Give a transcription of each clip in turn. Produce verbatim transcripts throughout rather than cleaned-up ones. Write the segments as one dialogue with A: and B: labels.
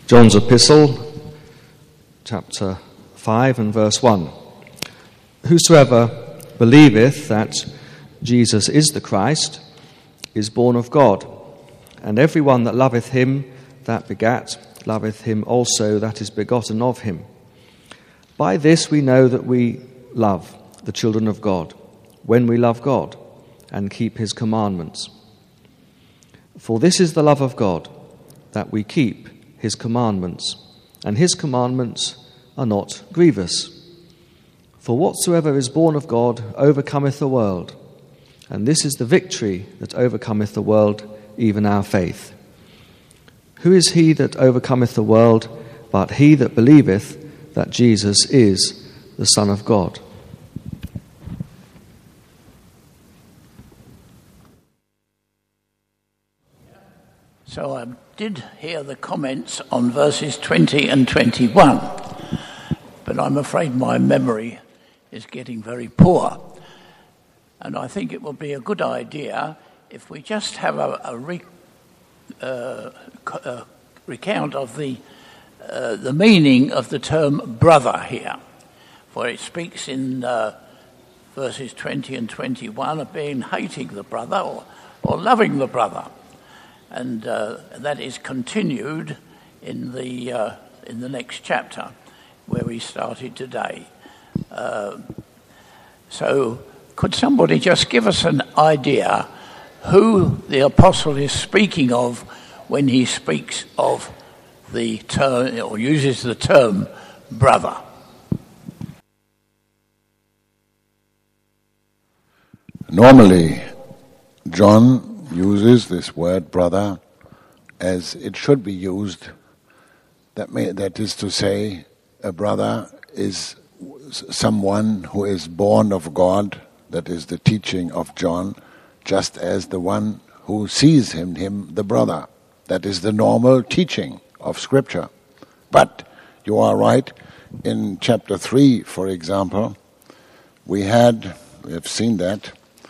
A: John's Epistle, chapter five and verse one. Whosoever believeth that Jesus is the Christ is born of God, and every one that loveth him that begat loveth him also that is begotten of him. By this we know that we love the children of God, when we love God and keep his commandments. For this is the love of God, that we keep his commandments, and his commandments are not grievous. For whatsoever is born of God overcometh the world, and this is the victory that overcometh the world, even our faith. Who is he that overcometh the world, but he that believeth that Jesus is the Son of God?
B: So I did hear the comments on verses twenty and twenty-one, but I'm afraid my memory is getting very poor. And I think it will be a good idea if we just have a, a, re, uh, a recount of the, uh, the meaning of the term brother here. For it speaks in uh, verses twenty and twenty-one of being hating the brother or, or loving the brother. And uh, that is continued in the uh, in the next chapter, where we started today. Uh, so, could somebody just give us an idea who the apostle is speaking of when he speaks of the term or uses the term brother?
C: Normally, John uses this word brother as it should be used. That may, that is to say, a brother is someone who is born of God. That is the teaching of John, just as the one who sees him, him the brother. That is the normal teaching of Scripture. But you are right. In chapter three, for example, we had, we have seen that,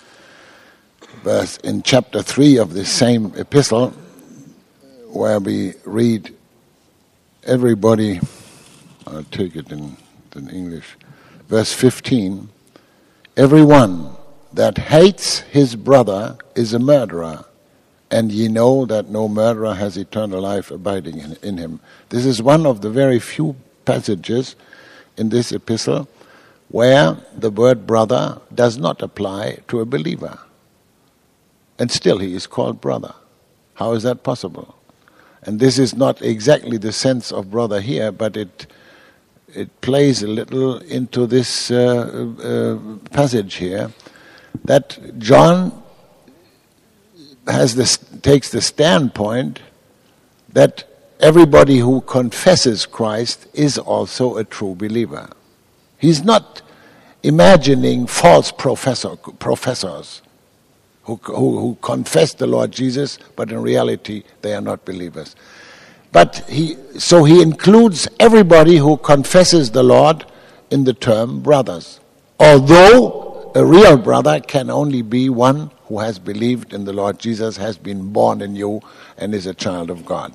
C: verse in chapter three of this same epistle, where we read, everybody, I'll take it in, in English, verse fifteen, everyone that hates his brother is a murderer, and ye know that no murderer has eternal life abiding in, in him. This is one of the very few passages in this epistle where the word brother does not apply to a believer. And still he is called brother. How is that possible? And this is not exactly the sense of brother here, but it it plays a little into this uh, uh, passage here, that John has this takes the standpoint that everybody who confesses Christ is also a true believer. He's not imagining false professor, professors Who, who, who confess the Lord Jesus, but in reality they are not believers. But he, so he includes everybody who confesses the Lord in the term brothers. Although a real brother can only be one who has believed in the Lord Jesus, has been born anew, and is a child of God.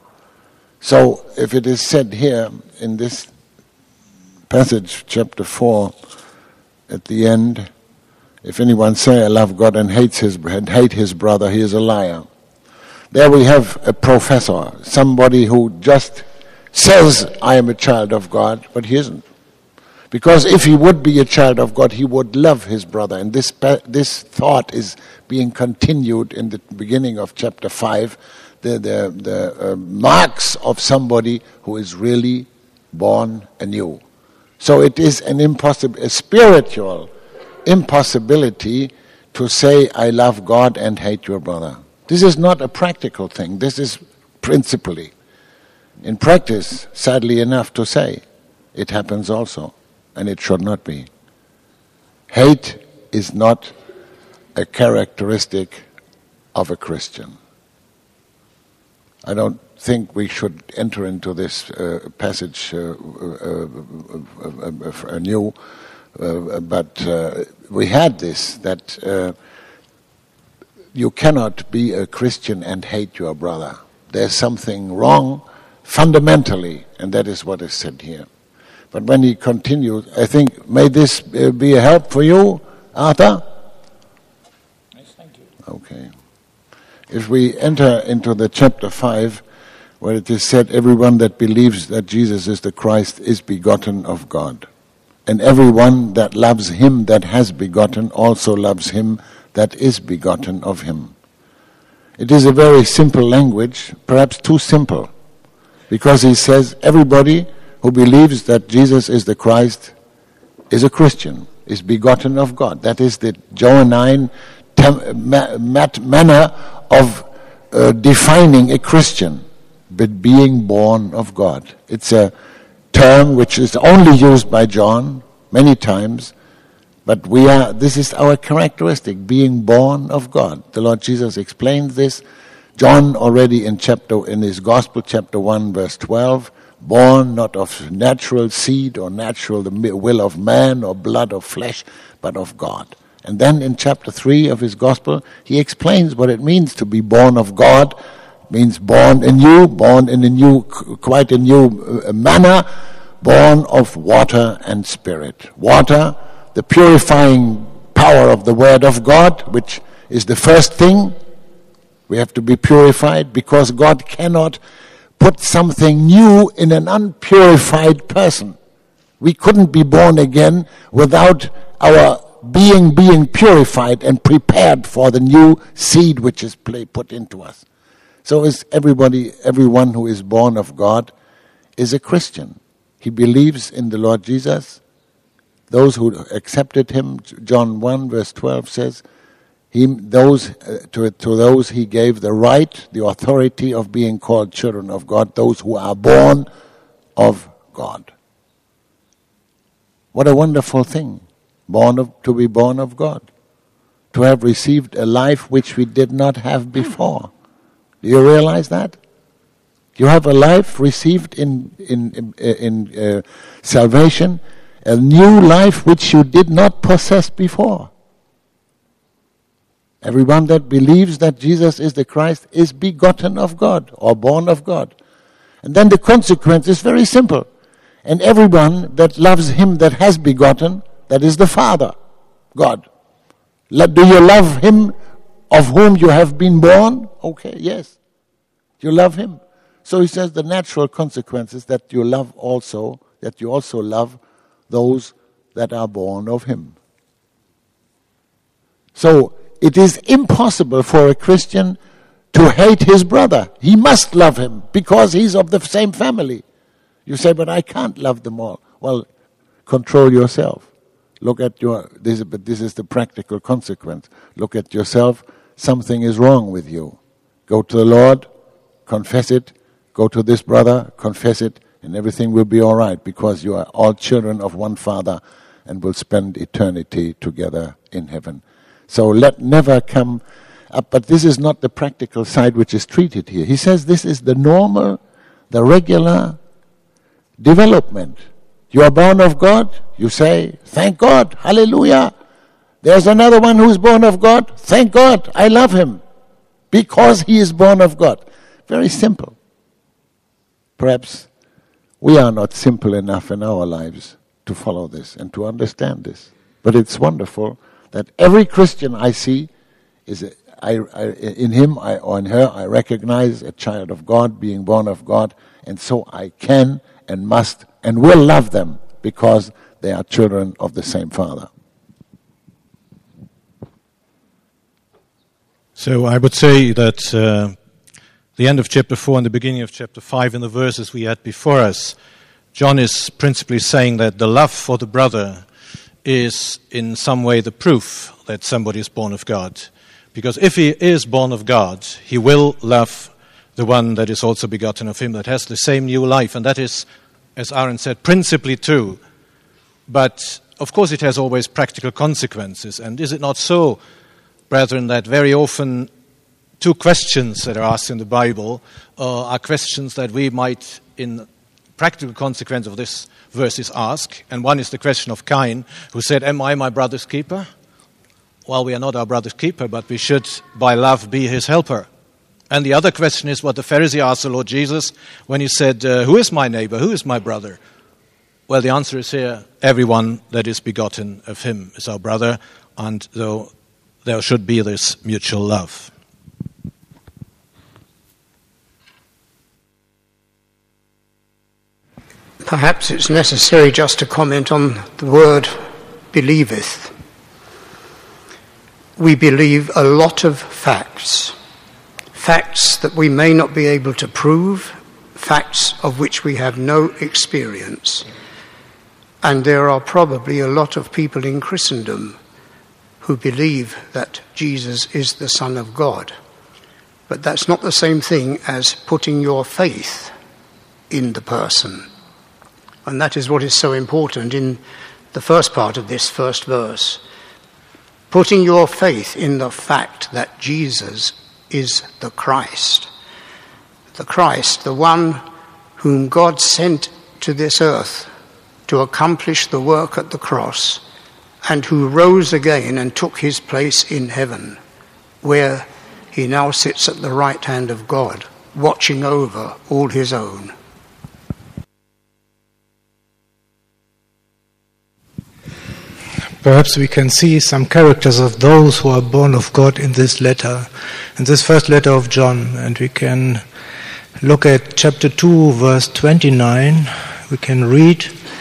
C: So if it is said here in this passage, chapter four, at the end, if anyone say, I love God and hates his and hate his brother, he is a liar. There we have a professor, somebody who just says, I am a child of God, but he isn't. Because if he would be a child of God, he would love his brother. And this this thought is being continued in the beginning of chapter five, the, the, the uh, marks of somebody who is really born anew. So it is an impossible, a spiritual impossibility to say, I love God and hate your brother. This is not a practical thing. This is principally. In practice, sadly enough to say, it happens also, and it should not be. Hate is not a characteristic of a Christian. I don't think we should enter into this uh, passage uh, uh, uh, uh, anew. Uh, but uh, we had this, that uh, you cannot be a Christian and hate your brother. There's something wrong fundamentally, and that is what is said here. But when he continues, I think, may this uh, be a help for you, Arthur?
B: Yes, thank you.
C: Okay. If we enter into the chapter five, where it is said, everyone that believes that Jesus is the Christ is begotten of God. And everyone that loves him that has begotten also loves him that is begotten of him. It is a very simple language, perhaps too simple, because he says everybody who believes that Jesus is the Christ is a Christian, is begotten of God. That is the Johannine tem- ma- mat- manner of uh, defining a Christian, but being born of God. It's a term which is only used by John many times, but we are. This is our characteristic, being born of God. The Lord Jesus explains this. John already in chapter in his Gospel, chapter one, verse twelve, born not of natural seed or natural the will of man or blood or flesh, but of God. And then in chapter three of his Gospel, he explains what it means to be born of God. It means born anew, born in a new, quite a new manner, born of water and spirit. Water, the purifying power of the Word of God, which is the first thing. We have to be purified because God cannot put something new in an unpurified person. We couldn't be born again without our being being purified and prepared for the new seed which is put into us. So is everybody, everyone who is born of God is a Christian. He believes in the Lord Jesus. Those who accepted him, John one verse twelve says, he, those uh, to, to those he gave the right, the authority of being called children of God, those who are born of God. What a wonderful thing, born of, to be born of God, to have received a life which we did not have before. Do you realize that? You have a life received in in in, in uh, salvation, a new life which you did not possess before. Everyone that believes that Jesus is the Christ is begotten of God or born of God. And then the consequence is very simple. And everyone that loves him that has begotten, that is the Father, God. Do you love him of whom you have been born? Okay, yes. You love him. So he says the natural consequence is that you love also, that you also love those that are born of him. So it is impossible for a Christian to hate his brother. He must love him because he's of the same family. You say, but I can't love them all. Well, control yourself. Look at your, this, but this is the practical consequence. Look at yourself. Something is wrong with you. Go to the Lord, confess it. Go to this brother, confess it, and everything will be all right because you are all children of one Father and will spend eternity together in heaven. So let never come up, but this is not the practical side which is treated here. He says this is the normal, the regular development. You are born of God, you say, thank God, hallelujah. There's another one who's born of God, thank God, I love him because he is born of God. Very simple. Perhaps we are not simple enough in our lives to follow this and to understand this. But it's wonderful that every Christian I see, is a, I, I, in him I, or in her, I recognize a child of God, being born of God, and so I can and must and will love them because they are children of the same Father.
D: So I would say that uh, the end of chapter four and the beginning of chapter five in the verses we had before us, John is principally saying that the love for the brother is in some way the proof that somebody is born of God. Because if he is born of God, he will love the one that is also begotten of him, that has the same new life. And that is, as Aaron said, principally true. But, of course, it has always practical consequences. And is it not so, brethren, that very often two questions that are asked in the Bible uh, are questions that we might, in practical consequence of this verses, ask. And one is the question of Cain, who said, am I my brother's keeper? Well, we are not our brother's keeper, but we should, by love, be his helper. And the other question is what the Pharisee asked the Lord Jesus when he said, uh, who is my neighbor? Who is my brother? Well, the answer is here, everyone that is begotten of him is our brother, and though there should be this mutual love.
E: Perhaps it's necessary just to comment on the word believeth. We believe a lot of facts, facts that we may not be able to prove, facts of which we have no experience. And there are probably a lot of people in Christendom who believe that Jesus is the Son of God. But that's not the same thing as putting your faith in the person. And that is what is so important in the first part of this first verse. Putting your faith in the fact that Jesus is the Christ. The Christ, the one whom God sent to this earth to accomplish the work at the cross, and who rose again and took his place in heaven, where he now sits at the right hand of God, watching over all his own.
F: Perhaps we can see some characters of those who are born of God in this letter, in this first letter of John. And we can look at chapter two, verse twenty-nine. We can read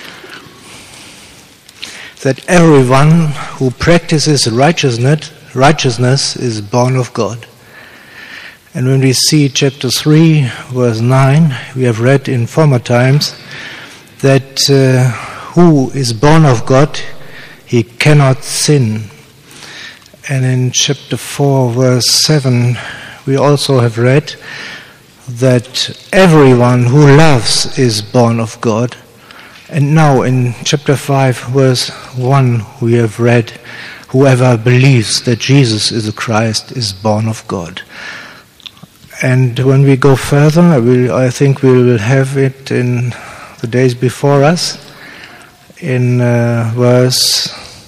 F: that everyone who practices righteousness, righteousness is born of God. And when we see chapter three, verse nine, we have read in former times that uh, who is born of God, he cannot sin. And in chapter four, verse seven, we also have read that everyone who loves is born of God. And now in chapter five, verse one, we have read, whoever believes that Jesus is the Christ is born of God. And when we go further, I, will, I think we will have it in the days before us, in uh, verse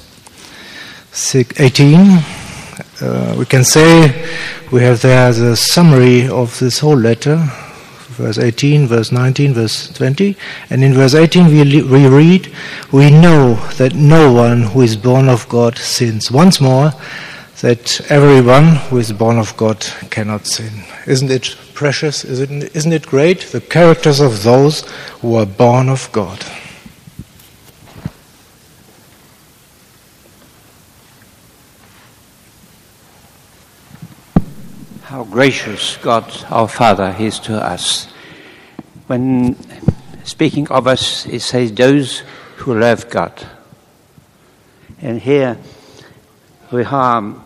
F: eighteen, uh, we can say we have there the summary of this whole letter, verse eighteen, verse nineteen, verse twenty. And in verse eighteen we, we read, we know that no one who is born of God sins. Once more, that everyone who is born of God cannot sin. Isn't it precious? Isn't, isn't it great? The characters of those who are born of God.
G: How gracious God our Father is to us. When speaking of us, it says those who love God. And here we have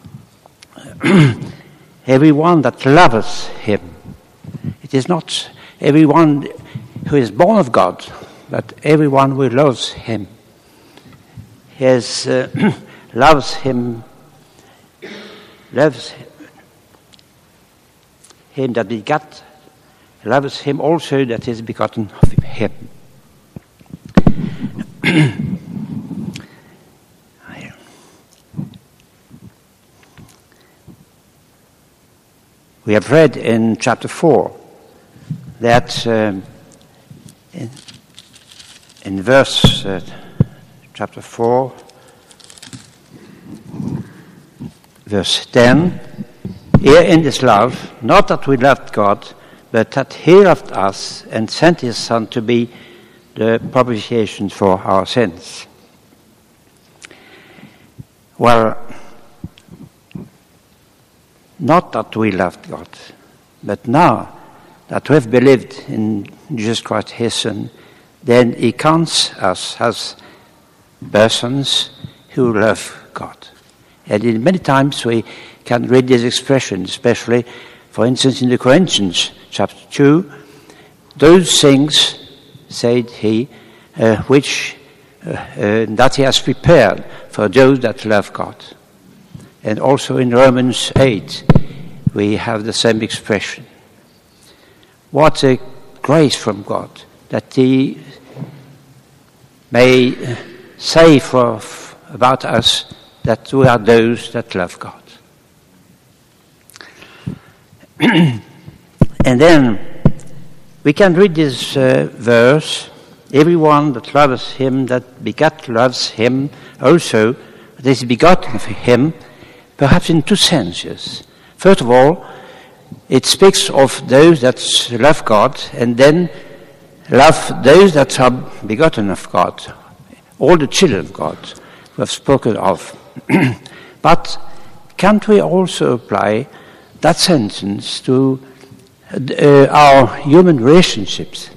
G: everyone that loves him. It is not everyone who is born of God, but everyone who loves him. He has, uh, loves him, loves him. Him that begat, loves him also that is begotten of him. We have read in chapter four that um, in, in verse uh, chapter four, verse ten, herein is love, not that we loved God, but that he loved us and sent his Son to be the propitiation for our sins. Well, not that we loved God, but now that we have believed in Jesus Christ, his Son, then he counts us as persons who love God. And in many times we can read this expression, especially, for instance, in the Corinthians, chapter two, those things, said he, uh, which uh, uh, that he has prepared for those that love God. And also in Romans eight, we have the same expression. What a grace from God that he may say for, about us that we are those that love God. And then we can read this uh, verse, everyone that loves him, that begat loves him also, that is begotten of him, perhaps in two senses. First of all, it speaks of those that love God, and then love those that are begotten of God, all the children of God we have spoken of. But can't we also apply that sentence to uh, our human relationships?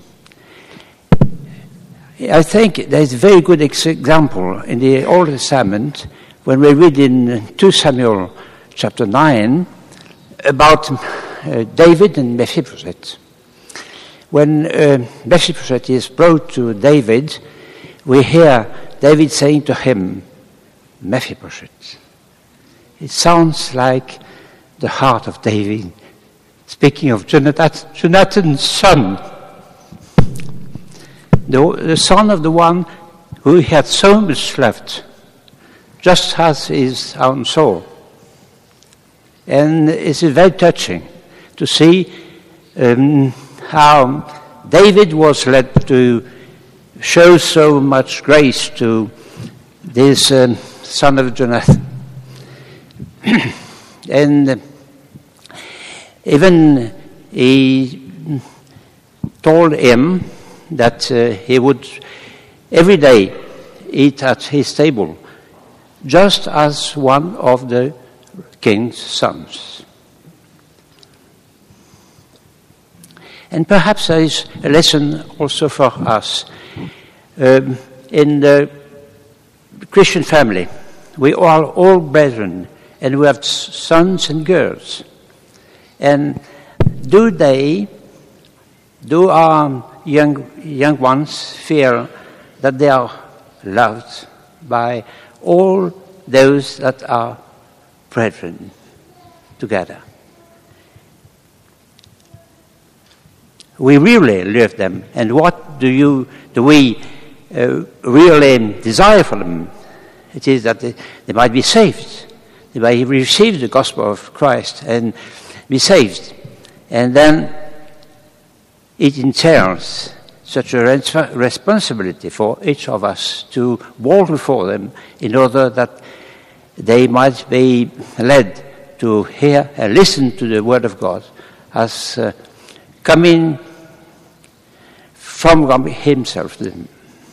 G: I think there is a very good example in the Old Testament when we read in Second Samuel chapter nine about uh, David and Mephibosheth. When uh, Mephibosheth is brought to David, we hear David saying to him, Mephibosheth. It sounds like the heart of David, speaking of Jonathan, Jonathan's son, the, the son of the one who he had so much loved, just as his own soul. And it's very touching to see um, how David was led to show so much grace to this um, son of Jonathan. And uh, even he told him that uh, he would every day eat at his table, just as one of the king's sons. And perhaps there is a lesson also for us. Um, in the Christian family, we are all brethren, and we have sons and girls. And do they, do our young young ones feel that they are loved by all those that are brethren together? We really love them, and what do you do we uh, really desire for them? It is that they, they might be saved, they might receive the gospel of Christ and be saved, and then it entails such a res- responsibility for each of us to walk before them in order that they might be led to hear and listen to the word of God as uh, coming from God himself to them.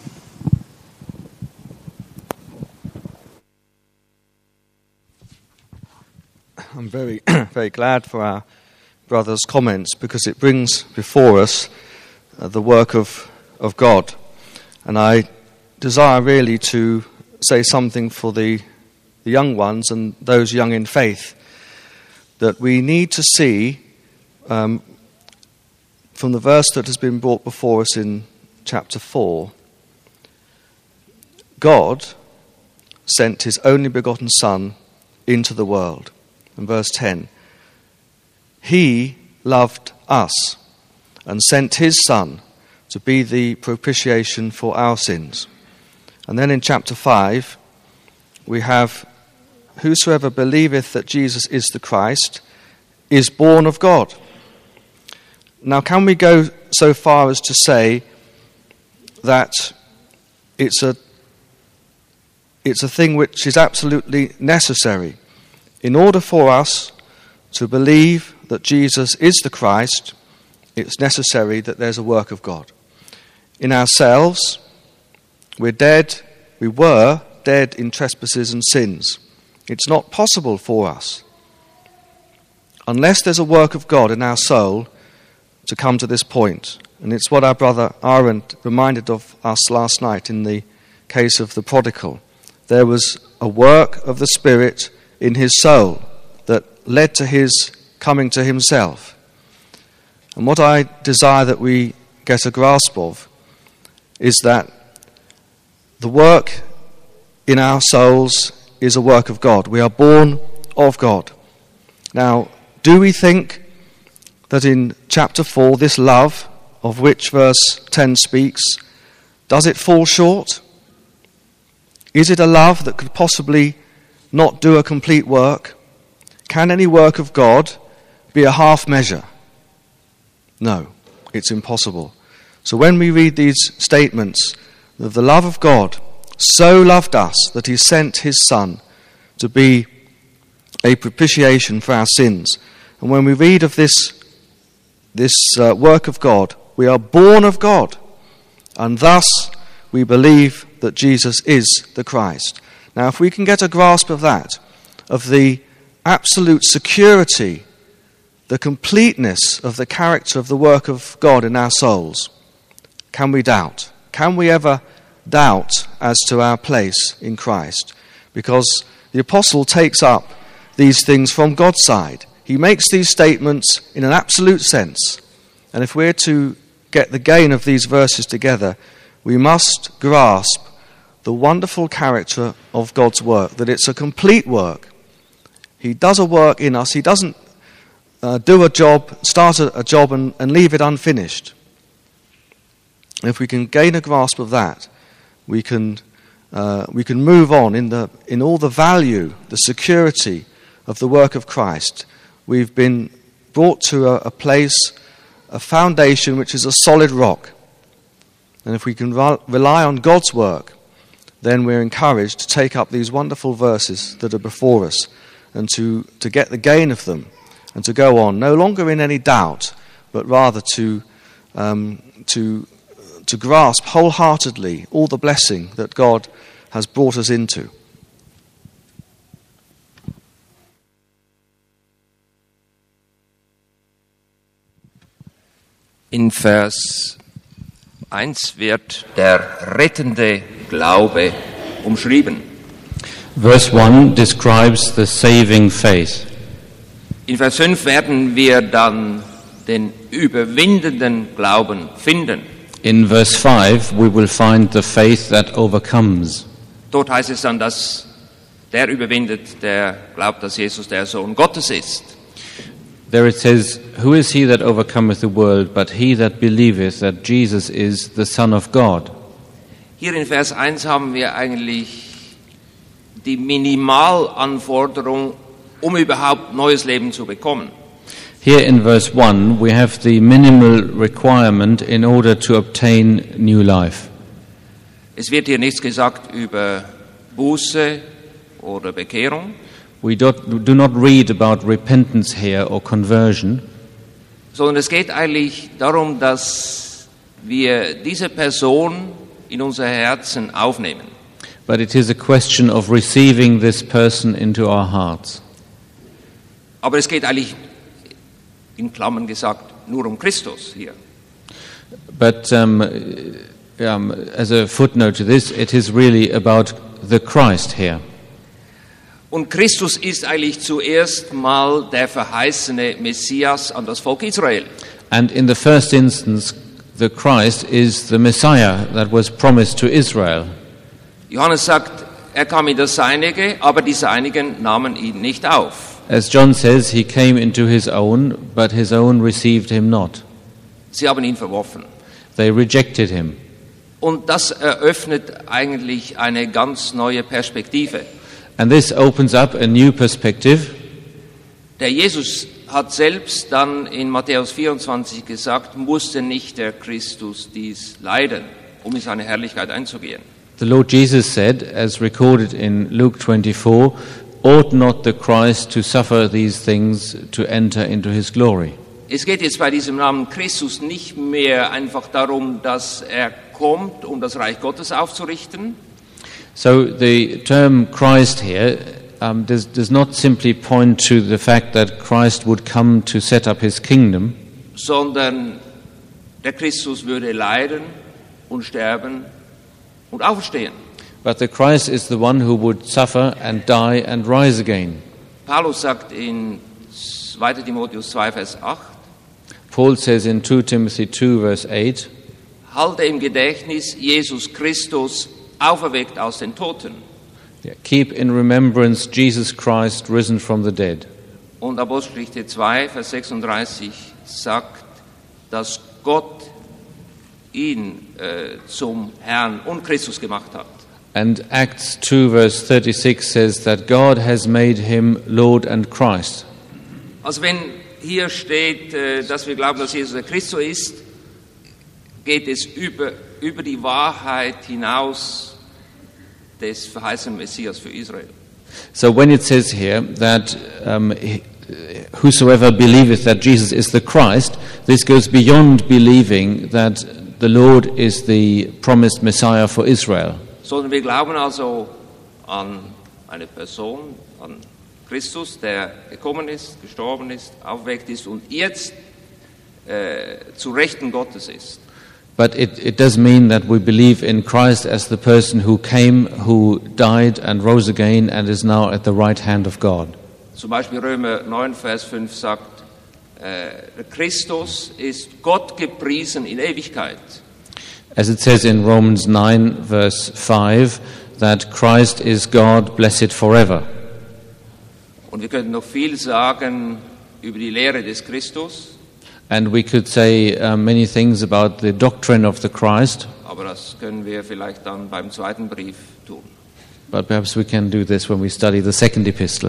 A: I'm very, very glad for our brother's comments, because it brings before us uh, the work of, of God. And I desire really to say something for the, the young ones and those young in faith, that we need to see um, from the verse that has been brought before us in chapter four, God sent his only begotten Son into the world. In verse ten, he loved us and sent his Son to be the propitiation for our sins. And then in chapter five, we have, whosoever believeth that Jesus is the Christ is born of God. Now, can we go so far as to say that it's a it's a thing which is absolutely necessary in order for us to believe that Jesus is the Christ? It's necessary that there's a work of God. In ourselves, we're dead, we were dead in trespasses and sins. It's not possible for us, unless there's a work of God in our soul, to come to this point. And it's what our brother Aaron reminded of us last night in the case of the prodigal. There was a work of the Spirit in his soul that led to his coming to himself. And what I desire that we get a grasp of is that the work in our souls is a work of God. We are born of God. Now, do we think that in chapter four, this love of which verse ten speaks, does it fall short? Is it a love that could possibly not do a complete work? Can any work of God be a half measure. No, it's impossible. So when we read these statements of the love of God, so loved us that he sent his Son to be a propitiation for our sins. And when we read of this, this uh, work of God, we are born of God. And thus we believe that Jesus is the Christ. Now if we can get a grasp of that, of the absolute security, the completeness of the character of the work of God in our souls, can we doubt? Can we ever doubt as to our place in Christ? Because the apostle takes up these things from God's side. He makes these statements in an absolute sense. And if we're to get the gain of these verses together, we must grasp the wonderful character of God's work, that it's a complete work. He does a work in us. He doesn't uh, do a job, start a, a job and, and leave it unfinished. If we can gain a grasp of that, we can uh, we can move on in the in all the value, the security of the work of Christ. We've been brought to a, a place, a foundation which is a solid rock. And if we can re- rely on God's work, then we're encouraged to take up these wonderful verses that are before us and to, to get the gain of them and to go on, no longer in any doubt, but rather to um, to to grasp wholeheartedly all the blessing that God has brought us into.
H: In Vers eins wird der rettende Glaube umschrieben.
I: Verse one describes the saving faith.
H: In Vers fünf werden wir dann den überwindenden Glauben finden.
I: In verse five we will find the faith that overcomes.
H: Dort heißt es dann, dass der überwindet, der glaubt, dass Jesus der Sohn Gottes ist.
I: There it says, "Who is he that overcometh the world, but he that believeth that Jesus is the Son of God?"
H: Hier in Vers eins haben wir eigentlich die Minimalanforderung, um überhaupt neues Leben zu bekommen.
I: Here in verse one we have the minimal requirement in order to obtain new life.
H: Es wird hier nichts gesagt über Buße oder Bekehrung.
I: We do not read about repentance here or conversion.
H: Sondern es geht eigentlich darum, dass wir diese Person in unser Herzen aufnehmen.
I: But it is a question of receiving this person into our hearts.
H: Aber es geht eigentlich, in Klammern gesagt, nur um Christus hier.
I: But um, um, as a footnote to this, it is really about the Christ here.
H: Und Christus ist eigentlich zuerst mal der verheißene Messias an das Volk Israel.
I: And in the first instance, the Christ is the Messiah that was promised to Israel.
H: Johannes sagt, er kam in das Seinige, aber die Seinigen nahmen ihn nicht auf.
I: As John says, he came into his own, but his own received him not.
H: Sie haben ihn verworfen.
I: They rejected him.
H: Und das eröffnet eigentlich eine ganz neue Perspektive.
I: And this opens up a new perspective.
H: Der Jesus hat selbst dann in Matthäus vierundzwanzig gesagt, musste nicht der Christus dies leiden, um in seine Herrlichkeit einzugehen.
I: The Lord Jesus said, as recorded in Luke twenty-four, ought not the Christ to suffer these things to enter into his glory?
H: Es geht jetzt bei diesem Namen Christus nicht mehr einfach darum, dass er kommt, um das Reich Gottes aufzurichten.
I: So the term Christ here um, does, does not simply point to the fact that Christ would come to set up his kingdom,
H: sondern der Christus würde leiden und sterben und auferstehen.
I: but the Christ is the one who would suffer and die and rise again.
H: Paulus sagt in zweiter Timotheus zwei, Vers acht,
I: Paul says in two Timothy two, verse eight,
H: halte im Gedächtnis Jesus Christus auferweckt aus den Toten.
I: yeah, keep in remembrance Jesus Christ risen from the dead.
H: Und Apostelgeschichte zwei, Vers sechsunddreißig sagt, dass Gott ihn äh, zum Herrn und Christus gemacht hat.
I: And Acts two, verse thirty-six says that God has made him Lord and Christ.
H: Also wenn hier steht, äh, dass wir glauben, dass Jesus der Christus ist, geht es über, über die Wahrheit hinaus des verheißenen Messias für Israel.
I: So when it says here that um, whosoever believeth that Jesus is the Christ, this goes beyond believing that the Lord is the promised Messiah for Israel.
H: Sondern wir glauben also an eine Person, an Christus, der gekommen ist, gestorben ist, aufgeweckt ist und jetzt äh, zu Rechten Gottes ist.
I: But it, it does mean that we believe in Christ as the person who came, who died and rose again and is now at the right hand of God.
H: Zum Beispiel Römer neun, Vers fünf sagt, äh, Christus ist Gott gepriesen in Ewigkeit.
I: As it says in Romans nine, verse five, that Christ is God, blessed forever.
H: Und wir könnten noch viel sagen über die Lehre des Christus.
I: And we could say uh, many things about the doctrine of the Christ.
H: Aber das können wir vielleicht dann beim zweiten Brief tun.
I: But perhaps we can do this when we study the second epistle.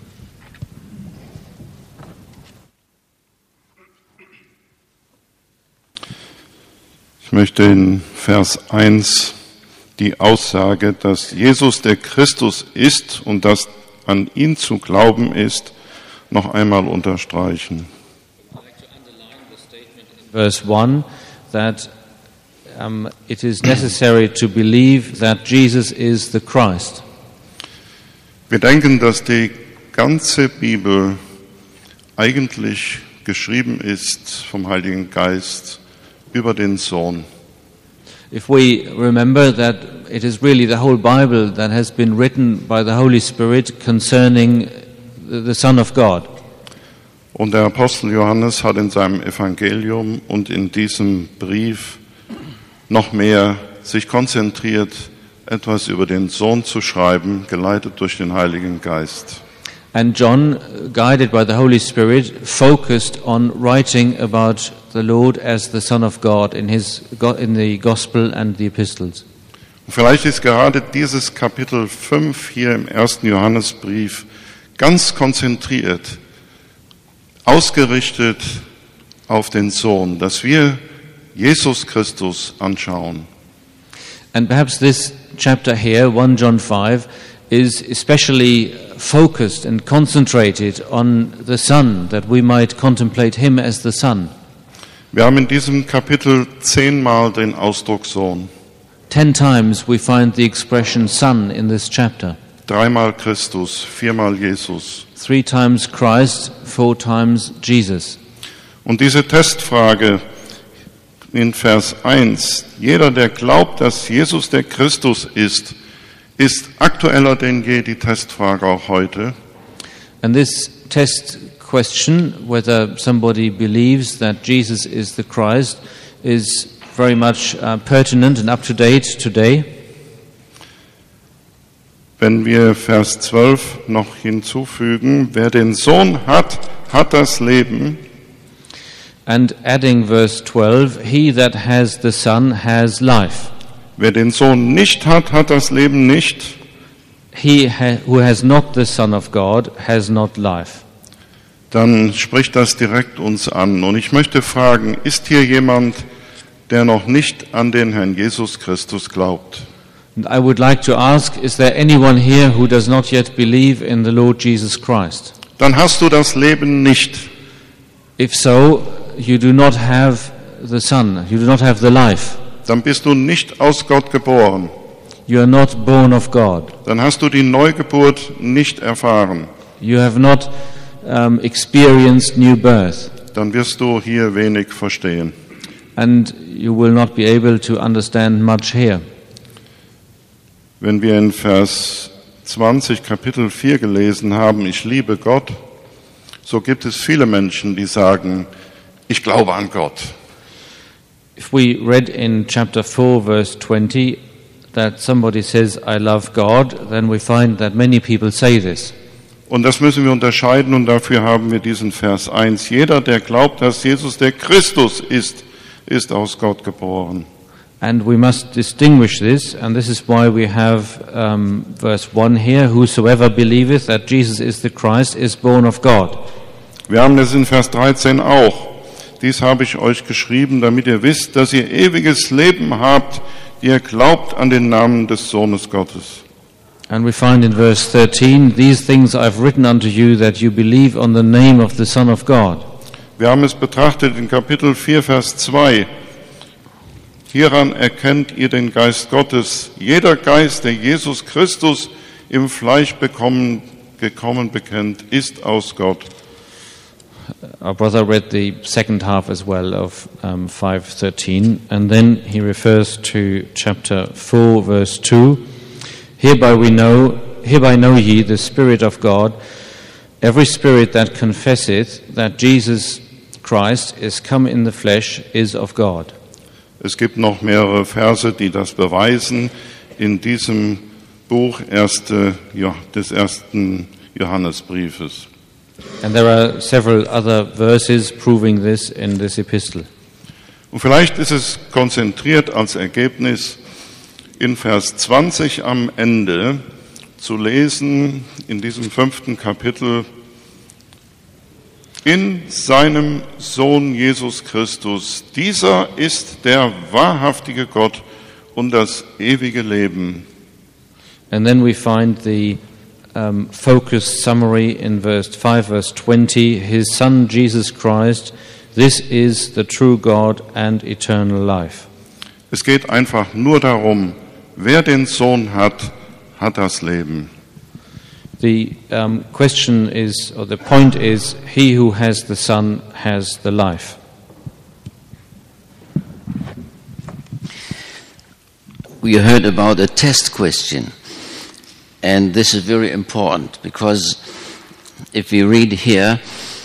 J: Ich möchte in Vers eins die Aussage, dass Jesus der Christus ist und dass an ihn zu glauben ist, noch einmal unterstreichen.
I: Verse one, that um, it is necessary to believe that Jesus is the Christ.
J: Wir denken, dass die ganze Bibel eigentlich geschrieben ist vom Heiligen Geist über den Sohn.
I: If we remember that it is really the whole Bible that has been written by the Holy Spirit concerning the Son of God.
J: Und der Apostel Johannes hat in seinem Evangelium und in diesem Brief noch mehr sich konzentriert, etwas über den Sohn zu schreiben, geleitet durch den Heiligen Geist.
I: And John, guided by the Holy Spirit, focused on writing about the Lord as the Son of God in his in the Gospel and the Epistles.
J: Und vielleicht ist gerade dieses Kapitel fünf hier im ersten Johannesbrief ganz konzentriert, ausgerichtet auf den Sohn, dass wir Jesus Christus anschauen.
I: And perhaps this chapter here, First John five, is especially focused and concentrated on the Son, that we might contemplate him as the Son.
J: Wir haben in diesem Kapitel zehnmal den Ausdruck Sohn.
I: Ten times we find the expression Son in this chapter.
J: Dreimal Christus, viermal Jesus.
I: Three times Christ, four times Jesus.
J: Und diese Testfrage in Vers eins, jeder, der glaubt, dass Jesus der Christus ist, ist aktueller denn je, die Testfrage auch heute.
I: And this test question, whether somebody believes that Jesus is the Christ, is very much uh, pertinent and up to date today.
J: Wenn wir Vers zwölf noch hinzufügen, wer den Sohn hat, hat das Leben.
I: And adding verse twelve, he that has the Son has life.
J: Wer den Sohn nicht hat, hat das Leben nicht.
I: He ha- who has not the Son of God has not life.
J: Dann spricht das direkt uns an. Und ich möchte fragen, ist hier jemand, der noch nicht an den Herrn Jesus Christus glaubt?
I: And I would like to ask, is there anyone here who does not yet believe in the Lord Jesus Christ?
J: Dann hast du das Leben nicht.
I: If so, you do not have the Son, you do not have the life.
J: Dann bist du nicht aus Gott geboren.
I: You are not born of God.
J: Dann hast du die Neugeburt nicht erfahren.
I: You have not um, experienced new birth.
J: Dann wirst du hier wenig verstehen.
I: And you will not be able to understand much here.
J: Wenn wir in Vers zwanzig, Kapitel vier gelesen haben, ich liebe Gott, so gibt es viele Menschen, die sagen, ich glaube an Gott.
I: If we read in chapter four, verse twenty, that somebody says, I love God, then we find that many people say this.
J: Und das müssen wir unterscheiden und dafür haben wir diesen Vers eins. Jeder, der glaubt, dass Jesus der Christus ist, ist aus Gott geboren.
I: And we must distinguish this, and this is why we have um, verse one here, whosoever believeth that Jesus is the Christ is born of God.
J: Wir haben es in Vers dreizehn auch. Dies habe ich euch geschrieben, damit ihr wisst, dass ihr ewiges Leben habt, die ihr glaubt an den Namen des Sohnes Gottes.
I: And we find in verse thirteen, these things I've written unto you, that you believe on the name of the Son of God.
J: Wir haben es betrachtet in Kapitel vier, Vers zwei. Hieran erkennt ihr den Geist Gottes. Jeder Geist, der Jesus Christus im Fleisch bekommen, gekommen bekennt, ist aus Gott.
I: Our brother read the second half as well of um, five thirteen, and then he refers to chapter four, verse two. Hereby we know, hereby know ye the Spirit of God. Every spirit that confesseth that Jesus Christ is come in the flesh is of God.
J: Es gibt noch mehrere Verse, die das beweisen in diesem Buch erste, ja, des ersten Johannesbriefes.
I: And there are several other verses proving this in this epistle.
J: Und vielleicht ist es konzentriert als Ergebnis in Vers zwanzig am Ende zu lesen, in diesem fünften Kapitel, in seinem Sohn Jesus Christus. Dieser ist der wahrhaftige Gott und das ewige Leben.
I: And then we find the um, focused summary in verse five, verse twenty, his Son Jesus Christ, this is the true God and eternal life.
J: Es geht einfach nur darum, wer den Sohn hat, hat das Leben.
I: The um, question is, or the point is, he who has the Son has the life.
K: We heard about a test question, and this is very important because if we read here,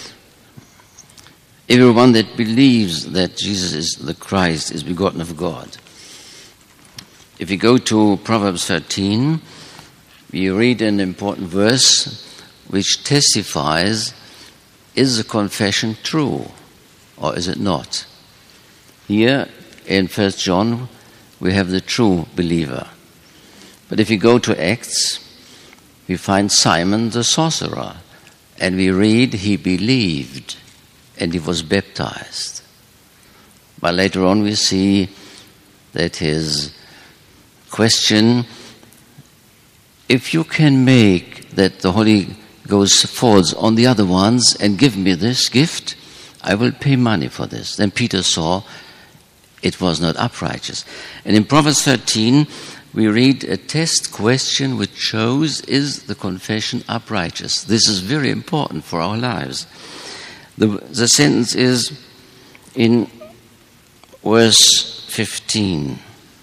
K: everyone that believes that Jesus is the Christ is begotten of God. If you go to Proverbs thirteen, we read an important verse which testifies, is the confession true or is it not? Here in First John we have the true believer. But if you go to Acts, we find Simon the sorcerer, and we read he believed and he was baptized. But later on we see that his question, if you can make that the Holy Ghost falls on the other ones and give me this gift, I will pay money for this. Then Peter saw it was not uprighteous. And in Proverbs thirteen, we read a test question which shows, is the confession uprighteous? This is very important for our lives. The, the sentence is in verse fifteen.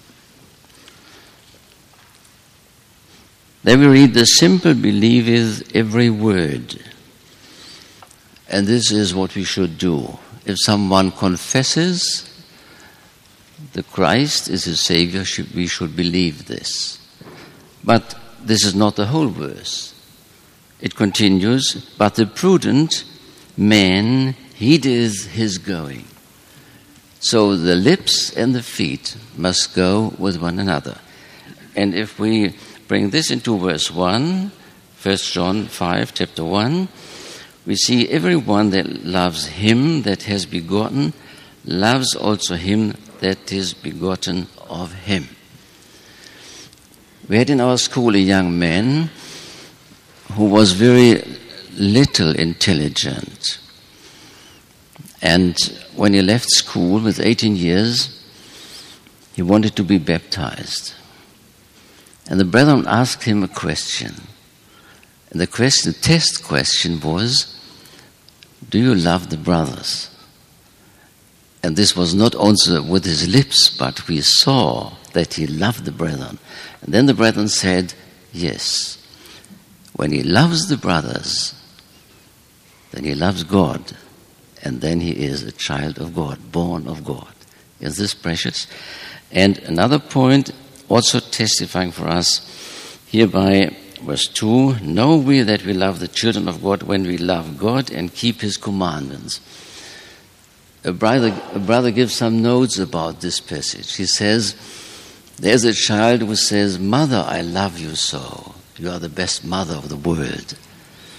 K: Then we read, the simple believeth every word. And this is what we should do. If someone confesses the Christ is his Savior, we should believe this. But this is not the whole verse. It continues, but the prudent man heedeth his going. So the lips and the feet must go with one another. And if we bring this into verse one, First John five, chapter one, we see everyone that loves him that has begotten, loves also him that is begotten of him. We had in our school a young man who was very little intelligent. And when he left school with eighteen years, he wanted to be baptized. And the brethren asked him a question. And the question, the test question was, do you love the brothers? And this was not answered with his lips, but we saw that he loved the brethren. And then the brethren said, yes. When he loves the brothers, then he loves God. And then he is a child of God, born of God. Is this precious? And another point, also testifying for us, hereby, verse two, know we that we love the children of God when we love God and keep his commandments. A brother, a brother gives some notes about this passage. He says, there's a child who says, Mother, I love you so. You are the best mother of the world.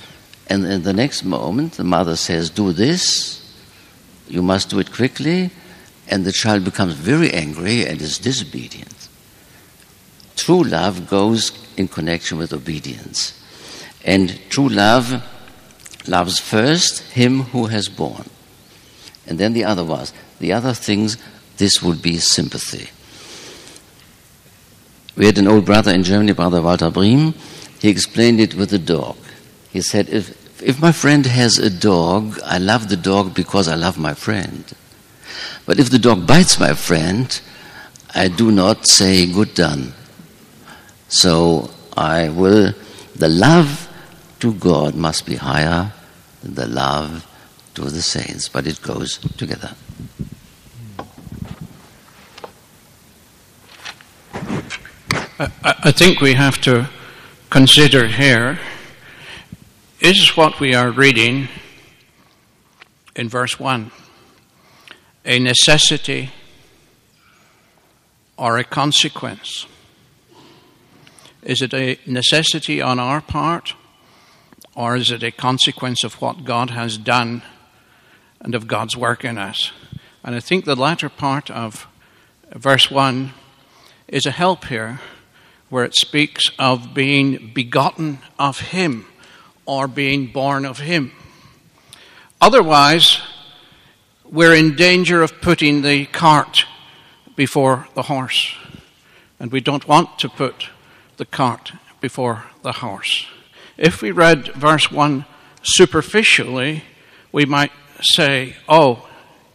K: And in the next moment, the mother says, do this, you must do it quickly, and the child becomes very angry and is disobedient. True love goes in connection with obedience. And true love loves first him who has born, and then the other ones. The other things, this would be sympathy. We had an old brother in Germany, Brother Walter Briem. He explained it with a dog. He said, if, if my friend has a dog, I love the dog because I love my friend. But if the dog bites my friend, I do not say, good done. So I will, the love to God must be higher than the love to the saints, but it goes together.
B: I, I think we have to consider here, is what we are reading in verse one a necessity or a consequence? Is it a necessity on our part, or is it a consequence of what God has done and of God's work in us? And I think the latter part of verse one is a help here, where it speaks of being begotten of him or being born of him. Otherwise, we're in danger of putting the cart before the horse. And we don't want to put the cart before the horse. If we read verse one superficially, we might say, oh,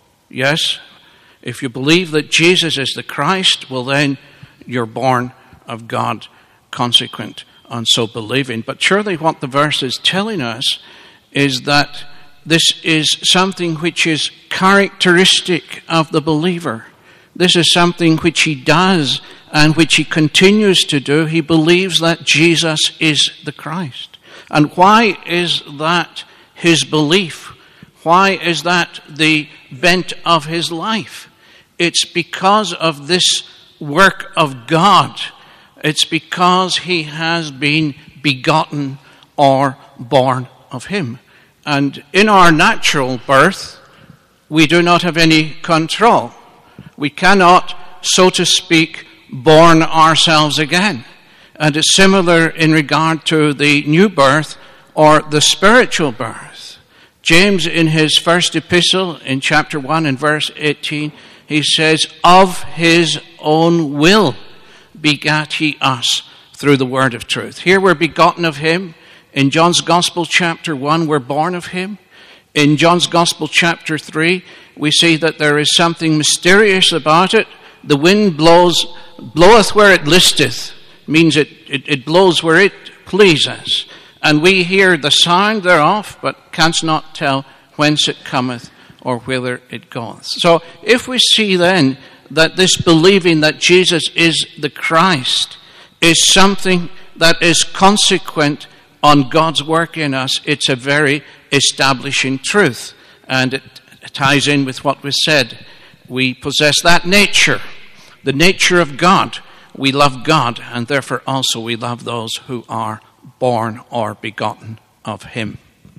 B: yes, if you believe that Jesus is the Christ, well then you're born of God, consequent on so believing. But surely what the verse is telling us is that this is something which is characteristic of the believer. This is something which he does and which he continues to do. He believes that Jesus is the Christ. And why is that his belief? Why is that the bent of his life? It's because of this work of God. It's because he has been begotten or born of him. And in our natural birth, we do not have any control. We cannot, so to speak, born ourselves again. And it's similar in regard to the new birth or the spiritual birth. James, in his first epistle, in chapter one and verse eighteen, he says, of his own will begat he us through the word of truth. Here we're begotten of him. In John's Gospel, chapter one, we're born of him. In John's Gospel, chapter three, we see that there is something mysterious about it. The wind blows, bloweth where it listeth, means it, it, it blows where it pleases. And we hear the sound thereof, but canst not tell whence it cometh or whither it goeth. So if we see then that this believing that Jesus is the Christ is something that is consequent on God's work in us, it's a very establishing truth. And it ties in with what was said. We possess that nature, the nature of God. We love God, and therefore also we love those who are born or begotten of him.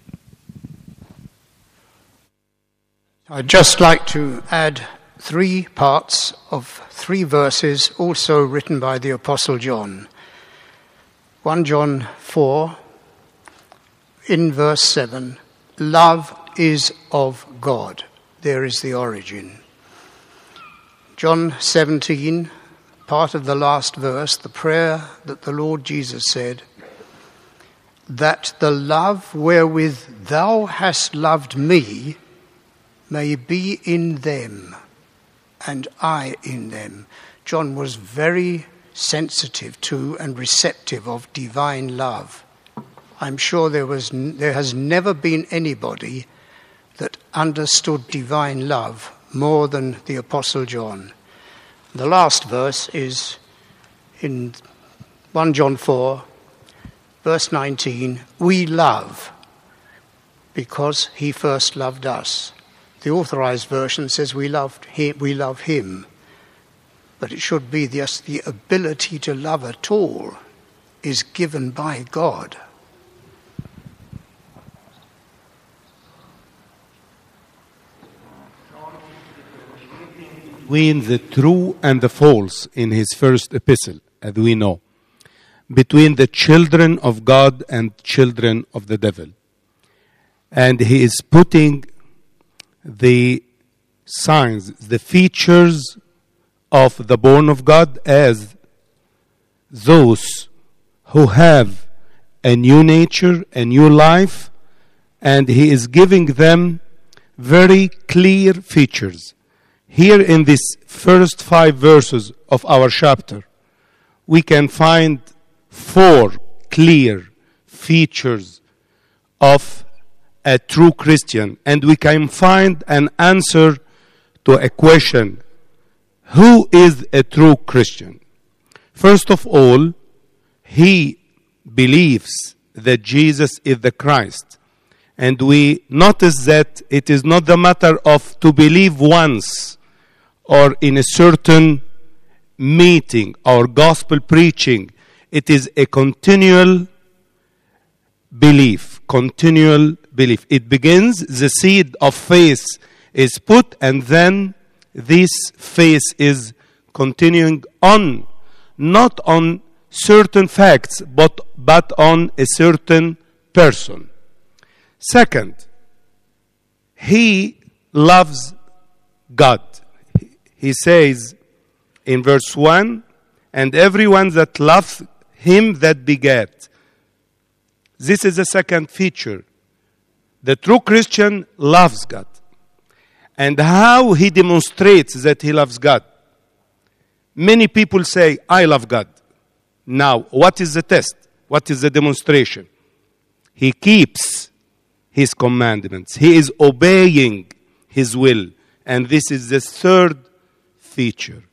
E: I'd just like to add three parts of three verses also written by the Apostle John. First John four, in verse seven, love is of God. There is the origin. John seventeen, part of the last verse, the prayer that the Lord Jesus said, that the love wherewith thou hast loved me may be in them, and I in them. John was very sensitive to and receptive of divine love. I'm sure there was there has never been anybody that understood divine love more than the Apostle John. The last verse is in First John four, verse nineteen, we love because he first loved us. The Authorized Version says we loved him, we love him. But it should be just the ability to love at all is given by God.
L: between the true and the false in his first epistle, as we know, between the children of God and children of the devil. And he is putting the signs, the features of the born of God as those who have a new nature, a new life, and he is giving them very clear features. Here in these first five verses of our chapter, we can find four clear features of a true Christian, and we can find an answer to a question: who is a true Christian? First of all, he believes that Jesus is the Christ. And we notice that it is not the matter of to believe once or in a certain meeting or gospel preaching. It is a continual belief, continual belief. It begins, the seed of faith is put, and then this faith is continuing on, not on certain facts, but, but on a certain person. Second, he loves God. He says in verse one, and everyone that loves him that begat. This is the second feature. The true Christian loves God. And how he demonstrates that he loves God. Many people say, I love God. Now, what is the test? What is the demonstration? He keeps his commandments. He is obeying his will. And this is the third feature.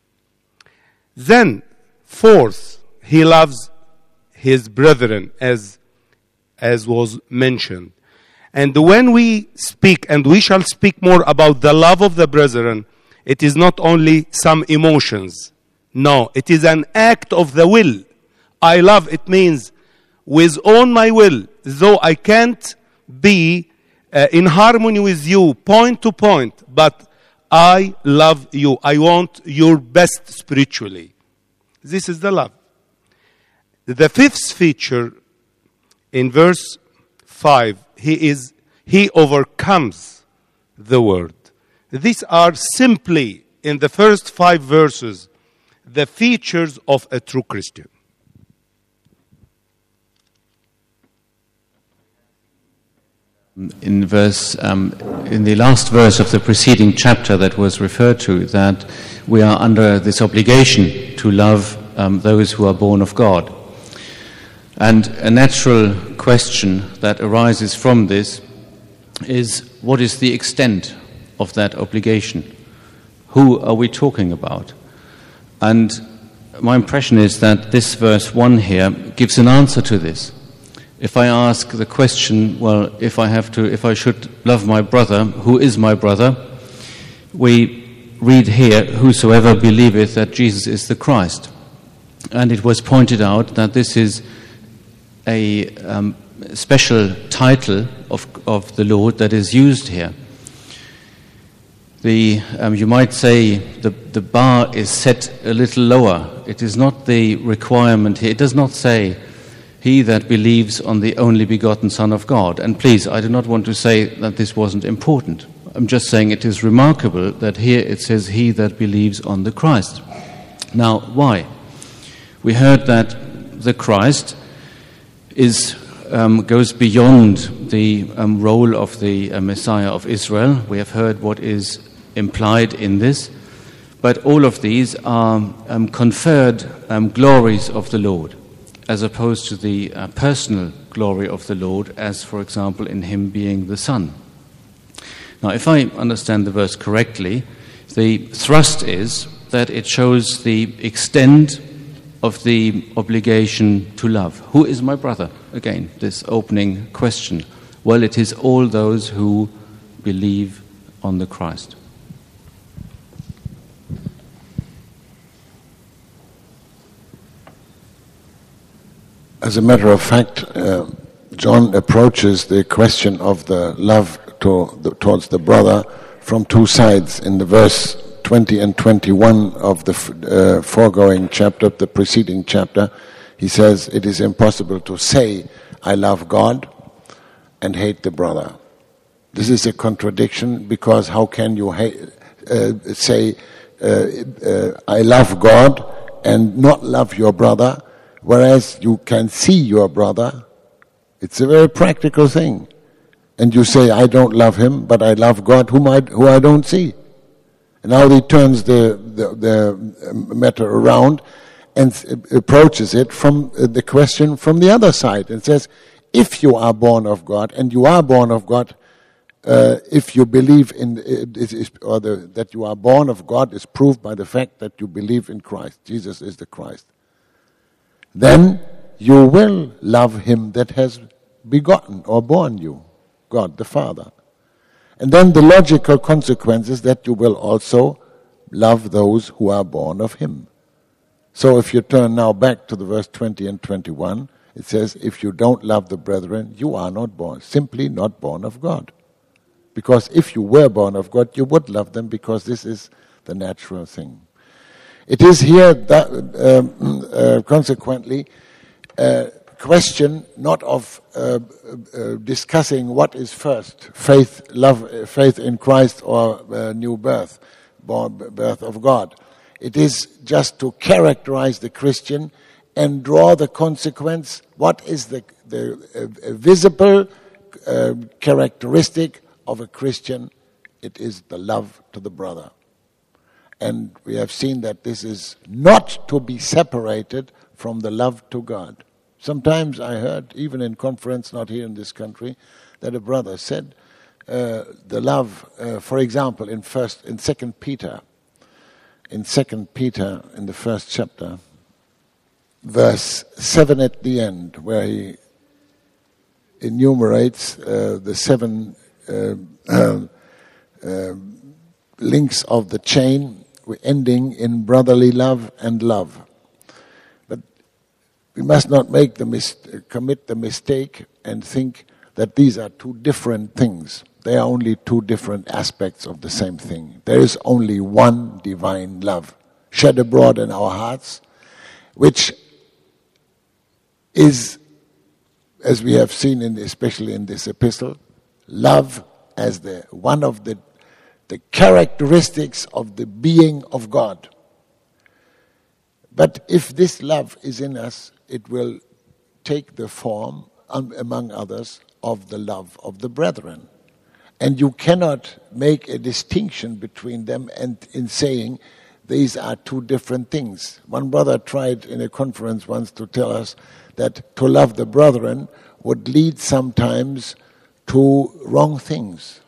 L: Then, fourth, he loves his brethren, as, as was mentioned. And when we speak, and we shall speak more about the love of the brethren, it is not only some emotions. No, it is an act of the will. I love, it means with all my will, though I can't be uh, in harmony with you, point to point, but I love you. I want your best spiritually. This is the love. The fifth feature in verse five, he is he overcomes the world. These are simply, in the first five verses, the features of a true Christian.
I: In verse, um, in the last verse of the preceding chapter that was referred to, that we are under this obligation to love um, those who are born of God. And a natural question that arises from this is, what is the extent of that obligation? Who are we talking about? And my impression is that this verse one here gives an answer to this. If I ask the question, well, if I have to, if I should love my brother, who is my brother? We read here, whosoever believeth that Jesus is the Christ. And it was pointed out that this is a um, special title of, of the Lord that is used here. The, um, you might say the, the bar is set a little lower. It is not the requirement here. It does not say, he that believes on the only begotten Son of God. And please, I do not want to say that this wasn't important. I'm just saying it is remarkable that here it says, he that believes on the Christ. Now, why? We heard that the Christ is um, goes beyond the um, role of the uh, Messiah of Israel. We have heard what is implied in this. But all of these are um, conferred um, glories of the Lord, as opposed to the uh, personal glory of the Lord, as, for example, in him being the Son. Now, if I understand the verse correctly, the thrust is that it shows the extent of the obligation to love. Who is my brother? Again, this opening question. Well, it is all those who believe on the Christ.
C: As a matter of fact, uh, John approaches the question of the love to the, towards the brother from two sides. In the verse twenty and twenty-one of the uh, foregoing chapter, the preceding chapter, he says it is impossible to say, I love God and hate the brother. This is a contradiction, because how can you hate, uh, say, uh, uh, I love God and not love your brother, whereas you can see your brother? It's a very practical thing. And you say, I don't love him, but I love God whom I, who I don't see. And now he turns the, the, the matter around and approaches it from the question from the other side and says, if you are born of God, and you are born of God, uh, if you believe in, it, or the, that you are born of God is proved by the fact that you believe in Christ. Jesus is the Christ. Then you will love him that has begotten or born you, God the Father. And then the logical consequence is that you will also love those who are born of him. So if you turn now back to the verse twenty and twenty-one, it says, if you don't love the brethren, you are not born, simply not born of God. Because if you were born of God, you would love them, because this is the natural thing. It is here that, um, uh, consequently, a question not of uh, uh, discussing what is first, faith, love, faith in Christ, or uh, new birth, born, birth of God. It is just to characterize the Christian and draw the consequence. What is the, the uh, visible uh, characteristic of a Christian? It is the love to the brother. And we have seen that this is not to be separated from the love to God. Sometimes I heard, even in conference, not here in this country, that a brother said, uh, the love, uh, for example, in first, in Second Peter, in Second Peter, in the first chapter, verse seven at the end, where he enumerates uh, the seven uh, uh, uh, links of the chain, ending in brotherly love and love. But we must not make the mis- commit the mistake and think that these are two different things. They are only two different aspects of the same thing. There is only one divine love shed abroad in our hearts, which is, as we have seen, in, especially in this epistle, love as the one of the, the characteristics of the being of God. But if this love is in us, it will take the form, um, among others, of the love of the brethren. And you cannot make a distinction between them and in saying these are two different things. One brother tried in a conference once to tell us that to love the brethren would lead sometimes to wrong things.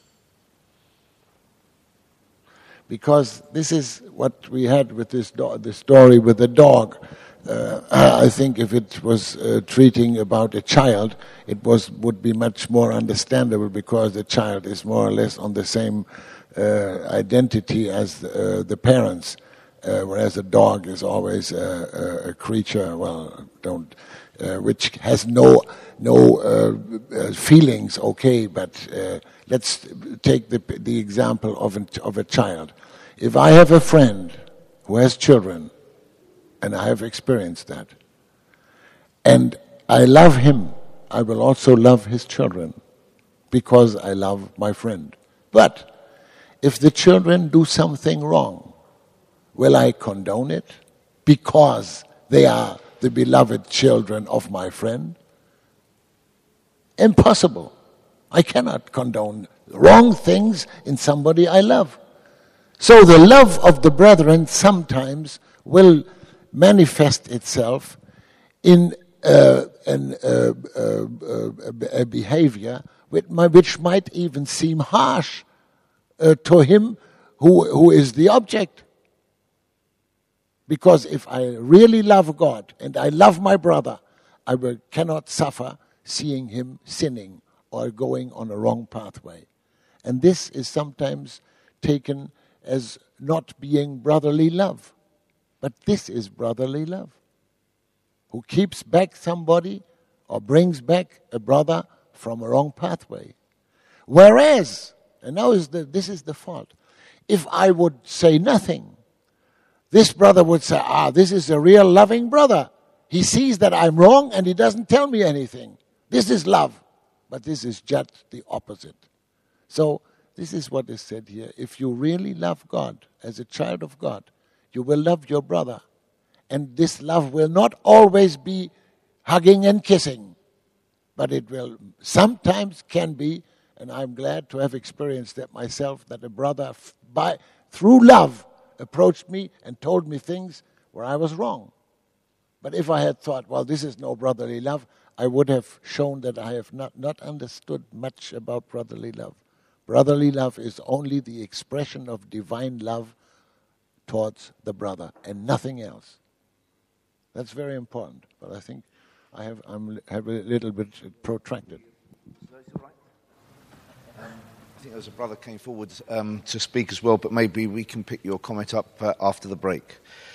C: Because this is what we had with this do- the story with the dog. Uh, I think if it was uh, treating about a child, it was would be much more understandable, because the child is more or less on the same uh, identity as uh, the parents, uh, whereas a dog is always a, a creature, well, don't, uh, which has no no uh, uh, feelings. Okay, but uh, let's take the the example of an, of a child. If I have a friend who has children, and I have experienced that, and I love him, I will also love his children, because I love my friend. But if the children do something wrong, will I condone it because they are the beloved children of my friend? Impossible. I cannot condone wrong things in somebody I love. So the love of the brethren sometimes will manifest itself in uh, an, uh, uh, uh, a behavior which, which might even seem harsh uh, to him who, who is the object. Because if I really love God and I love my brother, I will, cannot suffer seeing him sinning or going on a wrong pathway. And this is sometimes taken as not being brotherly love. But this is brotherly love. Who keeps back somebody or brings back a brother from a wrong pathway. Whereas, and now is the, this is the fault, if I would say nothing, this brother would say, ah, this is a real loving brother. He sees that I'm wrong and he doesn't tell me anything. This is love. But this is just the opposite. So this is what is said here. If you really love God as a child of God, you will love your brother. And this love will not always be hugging and kissing, but it will sometimes can be, and I'm glad to have experienced that myself, that a brother by through love approached me and told me things where I was wrong. But if I had thought, well, this is no brotherly love, I would have shown that I have not, not understood much about brotherly love. Brotherly love is only the expression of divine love towards the brother and nothing else. That's very important. But I think I have I'm have a little bit protracted.
M: Um, I think there was a brother came forward um, to speak as well, but maybe we can pick your comment up uh, after the break.